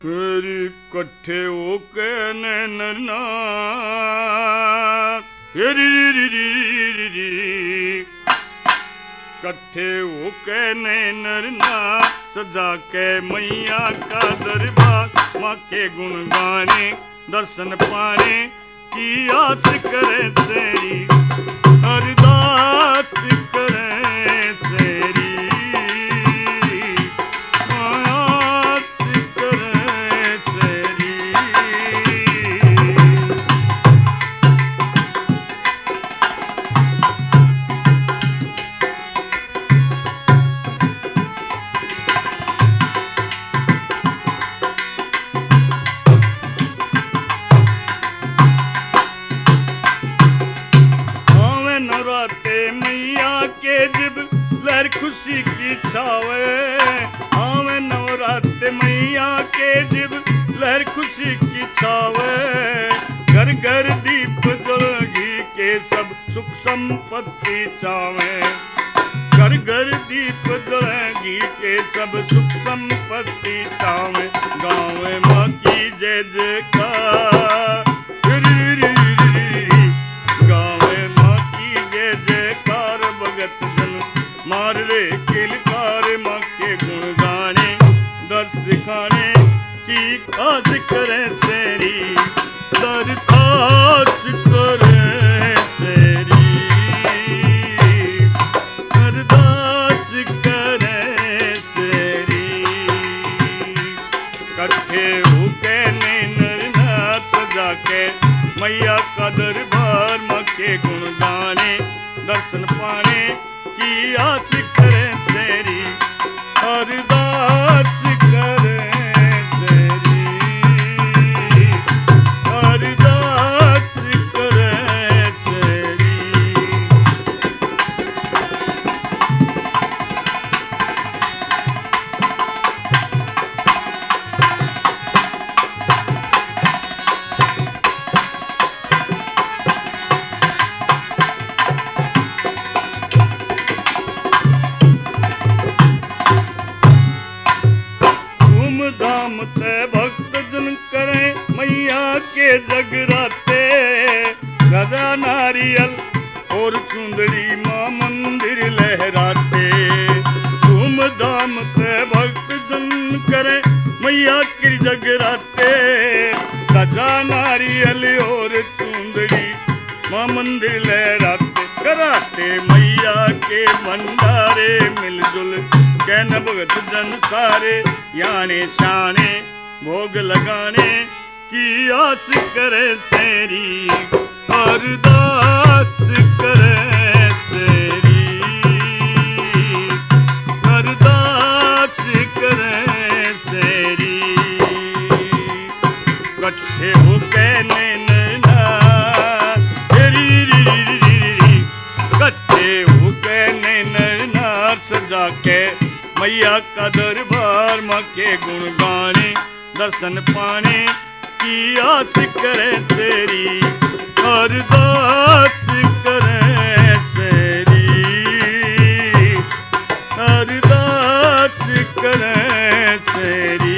फेरी कट्ठे होके नैनना कट्ठे होके नैनना सजा के मैया का दरबार माँ के गुण गाने दर्शन पाने की आस करे सेरी अरदास करे सेरी लहर खुशी की छावे आवे नवरात्र मैया के जिब लहर खुशी की छावे घर घर दीप जल घी के सब सुख संपत्ति चावे घर घर दीप जल घी के सब सुख संपत्ति चावे गाँव माँ की जय जयकार गाँव माँ की जय जयकार भगत जन मार रे किलकार माँ के गुण गाने दर्श दिखाने की खास करे सेरी दरखास्त करे सेरी अरदास करे सेरी कट्ठे होके नैनना सजा के मैया का दरबार माँ के गुण गाने दर्शन पाने की आस करे सेरी अरदास करे सेरी अरदास करे सेरी भक्त जन करे मैया के जगराते राजा नारियल और चुंदड़ी माँ मंदिर लहराते धूमधाम ते भक्त जन करे मैया के जगराते राजा नारियल और चुंदड़ी माँ मंदिर लहराते कराते मैया के भंडारे मिलजुल कहना भगत जन सारे याने शाने भोग लगाने की आस करे सेरी अरदास करे सेरी अरदास करे सेरी कट्ठे होके नैनना कट्ठे होके नैनना सजा के मैया का दरबार माँ के गुण गाने दर्शन पाने की आस करे सेरी अरदास करे सेरी अरदास करे सेरी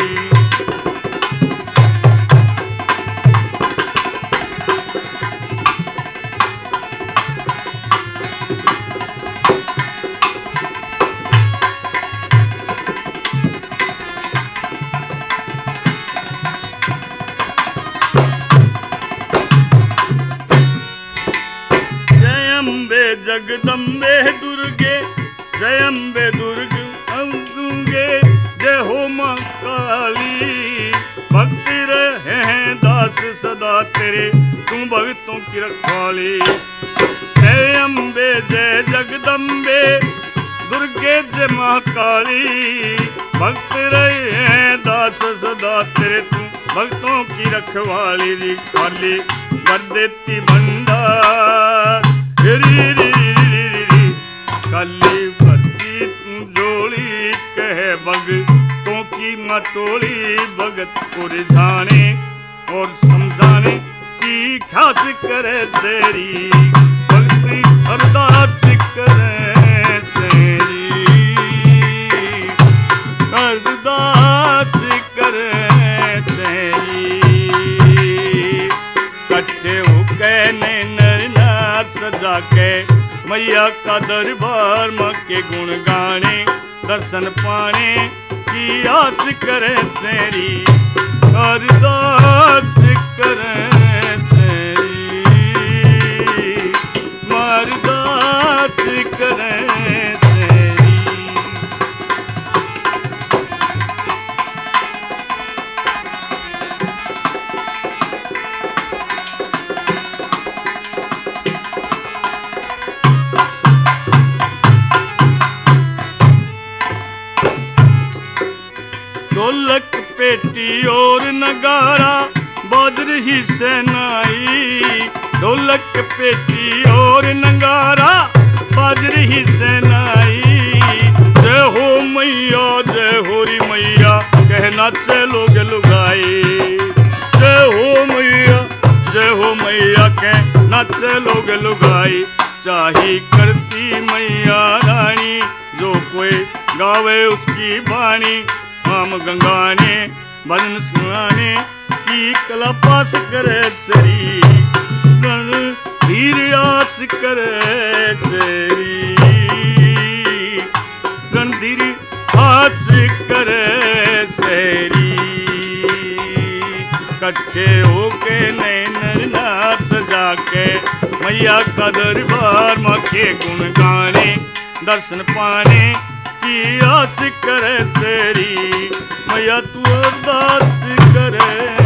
जगदम्बे दुर्गे जय अम्बे दुर्ग अंगे जय हो माँ काली भक्ति रहे हैं दास सदा तेरे तुम भक्तों की रखवाली जय अम्बे जय जगदम्बे दुर्गे जय माँ काली भक्त रहे हैं दास सदा तेरे तुम भक्तों की रखवाली काली कर देती भंडार काली भरती जोड़ी कहे भगतों की मतोली भगत को रिझाने और समझाने की खास करे सेरी भक्ति अरदास करे सेरी अरदास करे कट्ठे होके नैन नार सजा के मैया का दरबार माँ के गुण गाने दर्शन पाने की आस करे सेरी अरदास करे सेरी मरदास करे सेरी। ढोलक पेटी और नगारा बाज रही सेनाई ढोलक पेटी और नगारा बाज रही सेनाई। जय हो मैया जय हो री मैया कहना चलोग लुगाई जय हो मैया कहना चलोग लुगाई। चाही करती मैया रानी जो कोई गावे उसकी बाणी हम गंगाने भजन सुनाने की कला पास करे सरी धीर आस करे सरी रणधीर आस करे सरी। कट्ठे होके नैन नार सजा के मैया का दरबार माँ के गुण गाने दर्शन पाने की आस करे सेरी मैया तू अरदास करे।